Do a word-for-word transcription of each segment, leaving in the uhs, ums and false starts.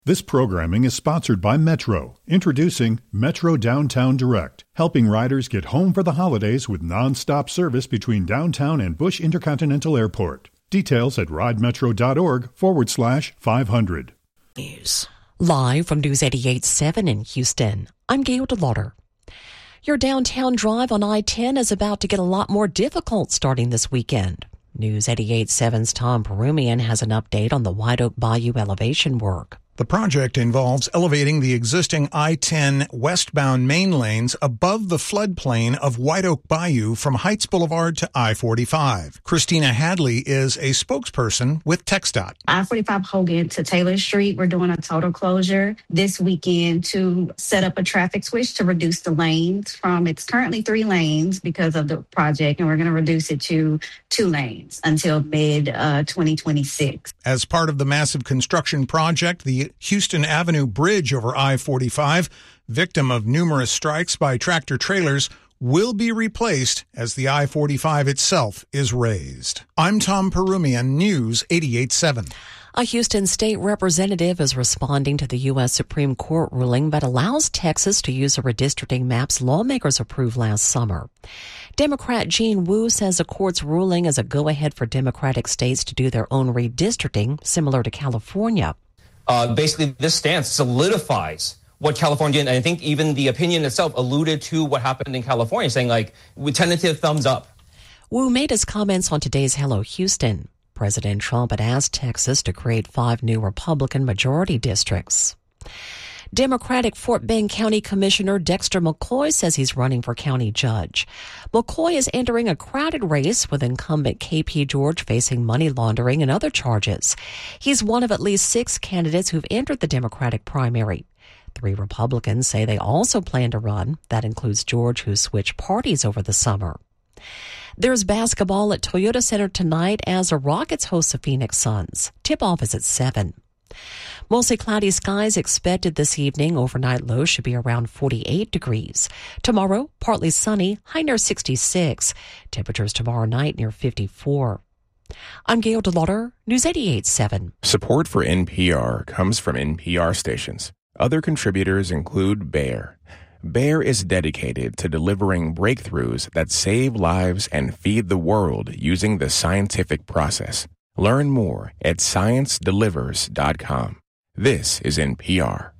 This programming is sponsored by Metro, introducing Metro Downtown Direct, helping riders get home for the holidays with non-stop service between downtown and Bush Intercontinental Airport. Details at ridemetro.org forward slash 500. News. Live from News eighty-eight point seven in Houston, I'm Gail DeLauder. Your downtown drive on I ten is about to get a lot more difficult starting this weekend. News eighty-eight point seven's Tom Perumian has an update on the White Oak Bayou elevation work. The project involves elevating the existing I ten westbound main lanes above the floodplain of White Oak Bayou from Heights Boulevard to I forty-five. Christina Hadley is a spokesperson with TxDOT. I forty-five Hogan to Taylor Street, we're doing a total closure this weekend to set up a traffic switch to reduce the lanes from, it's currently three lanes because of the project, and we're going to reduce it to two lanes until mid uh, twenty twenty-six. As part of the massive construction project, the Houston Avenue Bridge over I forty-five, victim of numerous strikes by tractor trailers, will be replaced as the I forty-five itself is raised. I'm Tom Perumian, News eighty-eight point seven. A Houston state representative is responding to the U S Supreme Court ruling that allows Texas to use the redistricting maps lawmakers approved last summer. Democrat Jean Wu says the court's ruling is a go-ahead for Democratic states to do their own redistricting, similar to California. Uh, basically, this stance solidifies what California did, and I think even the opinion itself alluded to what happened in California, saying, like, with tentative thumbs up. Wu made his comments on today's Hello Houston. President Trump had asked Texas to create five new Republican majority districts. Democratic Fort Bend County Commissioner Dexter McCoy says he's running for county judge. McCoy is entering a crowded race with incumbent K P George facing money laundering and other charges. He's one of at least six candidates who've entered the Democratic primary. Three Republicans say they also plan to run. That includes George, who switched parties over the summer. There's basketball at Toyota Center tonight as the Rockets host the Phoenix Suns. Tip-off is at seven. Mostly cloudy skies expected this evening. Overnight low should be around forty-eight degrees. Tomorrow, partly sunny, high near sixty-six. Temperatures tomorrow night near fifty-four. I'm Gail DeLauder, News eighty-eight point seven. Support for N P R comes from N P R stations. Other contributors include Bayer. Bayer is dedicated to delivering breakthroughs that save lives and feed the world using the scientific process. Learn more at science delivers dot com. This is N P R.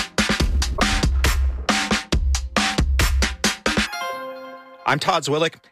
I'm Todd Zwillick.